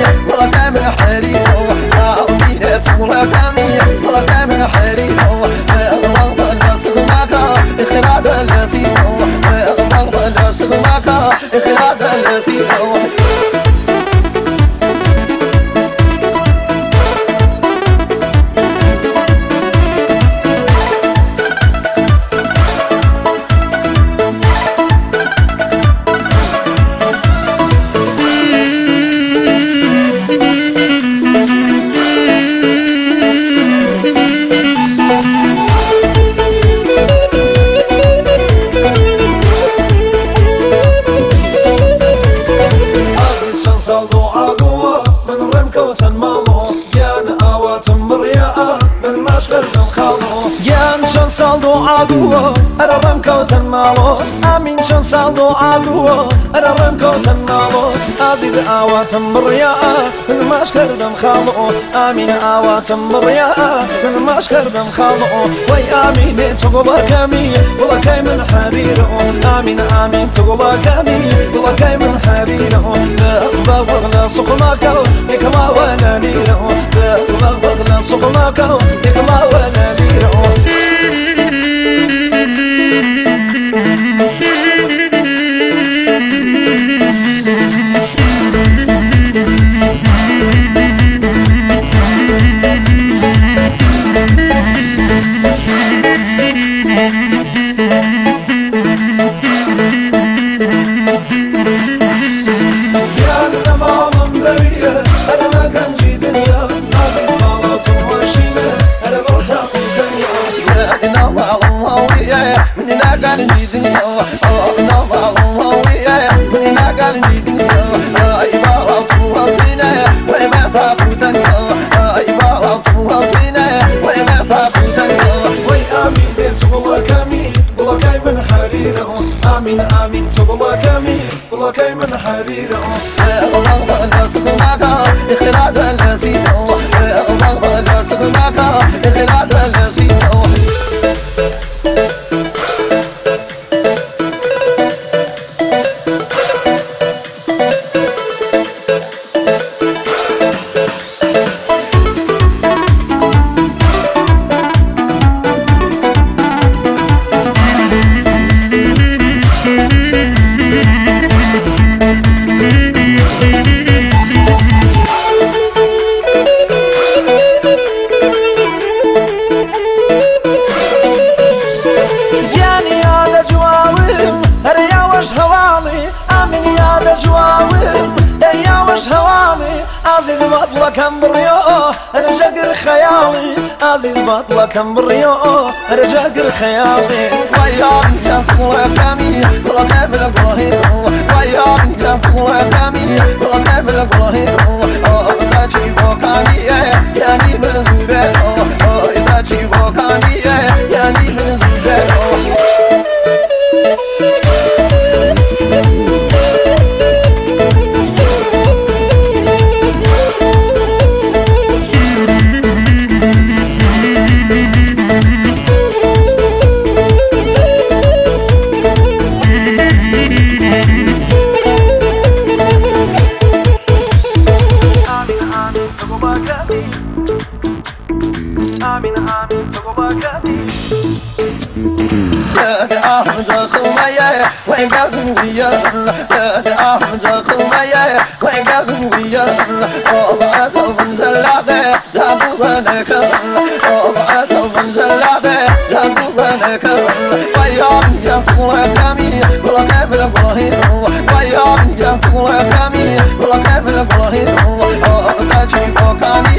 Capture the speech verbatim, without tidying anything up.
كامي والله كامل حريق عاوديني طولة كامي والله كامل حريق الغرب الناس الماكا إخراج النسيم الغرب الناس الماكا إخراج النسيم صالدو عقوة من رمكوة مالو يان آوات مرياء من مشغل الخالو يان شن صالدو عقوة أنا رمكوة مالو آمين شن صالدو عقوة أنا رمكوة مالو عزيز آوات مرياء من مشغل الخالو آمين آوات مرياء من مشغل الخالو وي آمين تقول كامي والله كاي من حريرو آمين آمين تقول كامي والله كاي من حريرو بغلا سخماكو تكلا ولا ليرو بغلا سخماكو تكلا ولا ليرو من ناقل جدني أو نوال ويا من ناقل جدني أي بالا توصينا وما تاخذني أي بالا توصينا وما تاخذني وي آمين تقول كامي والله كاي من حريره آمين آمين تقول كامي والله كاي من حريره الغرب الناس معك إخراج النسيم الغرب الناس معك إخراج النسيم عزيز بطلة كم بريو أنا جاقر خيالي عزيز بطلة كم بريو أنا جاقر خيالي وياك يا طولة كامي والله كامل إبراهيم وياك يا طولة كامي والله كامل إبراهيم إذا جيبوا كامي يعني من زبير إذا جيبوا كامي يعني من زبير آمين آمين تقول كامي أحمد خويا وين قاعد ويا أحمد خويا وين قاعد ويا أبغى من زلاده جابوا لك أبغى من زلاده جابوا لك وياك يا طول كامي والله كامل إبراهيم وياك يا طول كامي والله كامل إبراهيم أبغى تجيبوا كامي